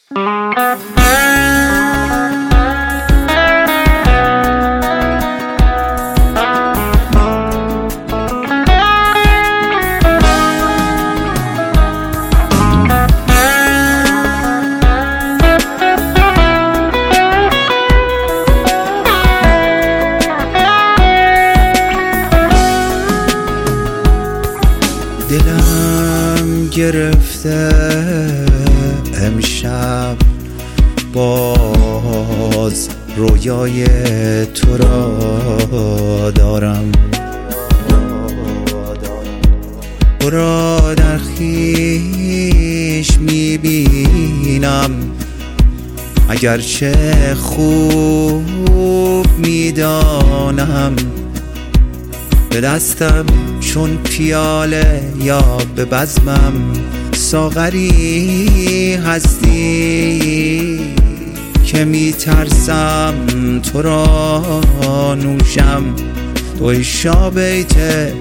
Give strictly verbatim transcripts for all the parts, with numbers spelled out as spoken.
دلم گرفته امشب باز رویای تو را دارم، تو را در خویش میبینم، اگرچه خوب میدانم به دستم چون پیاله یا به بزمم ساغری هستی که میترسم تو را نوشم. توی شابیت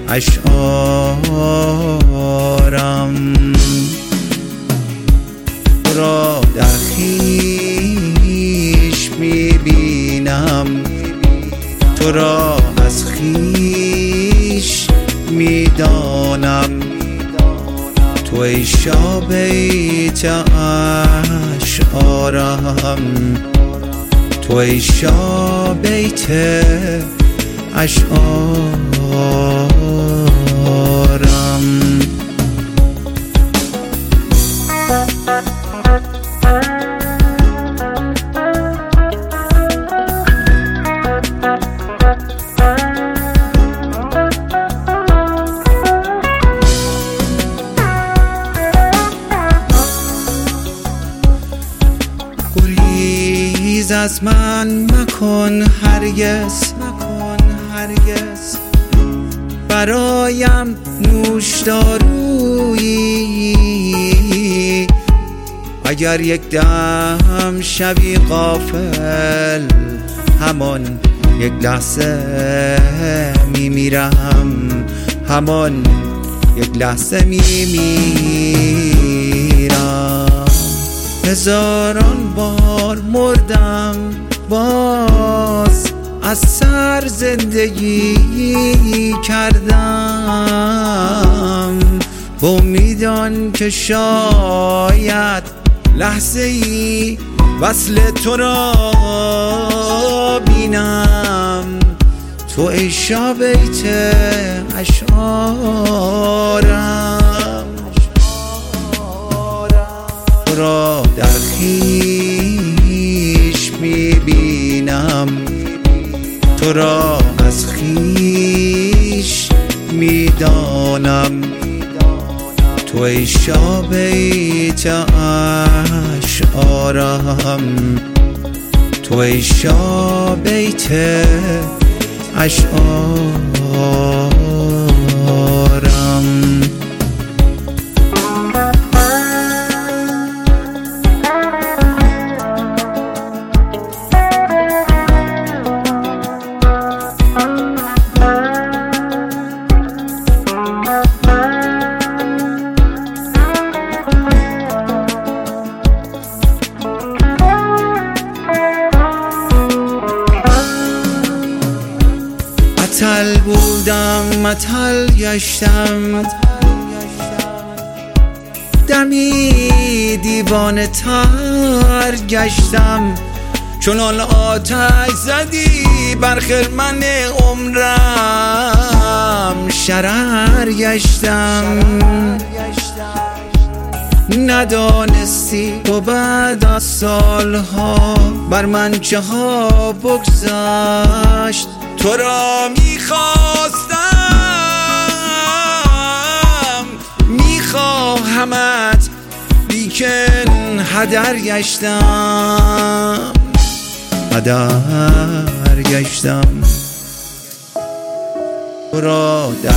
اشعارم، تو را در خویش میبینم، تو را از خویش میدانم. توی شابیت اشعارم، توی شابیت اشعارم. گریز از من مکن هرگز، مکن هرگز، برایم نوش دارویی. اگر یک دم شوی غافل همان یک لحظه میمیرم، همان یک لحظه میمیرم. هزاران بار مردم باز از سر زندگی کردم، با امیدان که شاید لحظه ای وصل تو را بینم. تو ای شابیت اشعارم، تو را در خویش میبینم، تو را از خویش میدانم. تو ای شابیت اشعارم، تو ای شابیت اشعارم. معطل بودم معطل گشتم، دمی دیوانه تر گشتم. چنان آتش زدی بر خرمن عمرم، شرر گشتم. ندانستی تو بعد از سالها بر من چه ها بگذشت. تو را میخواستم میخواهمت، لیکن هدر گشتم، هدر گشتم. تو را در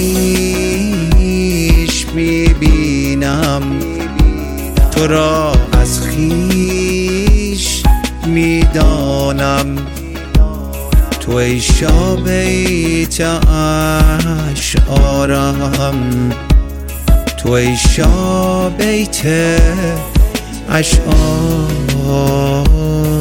خویش میبینم، تو را از خویش میدانم. تو ای شابیت اشعارم، تو ای شابیت اشعار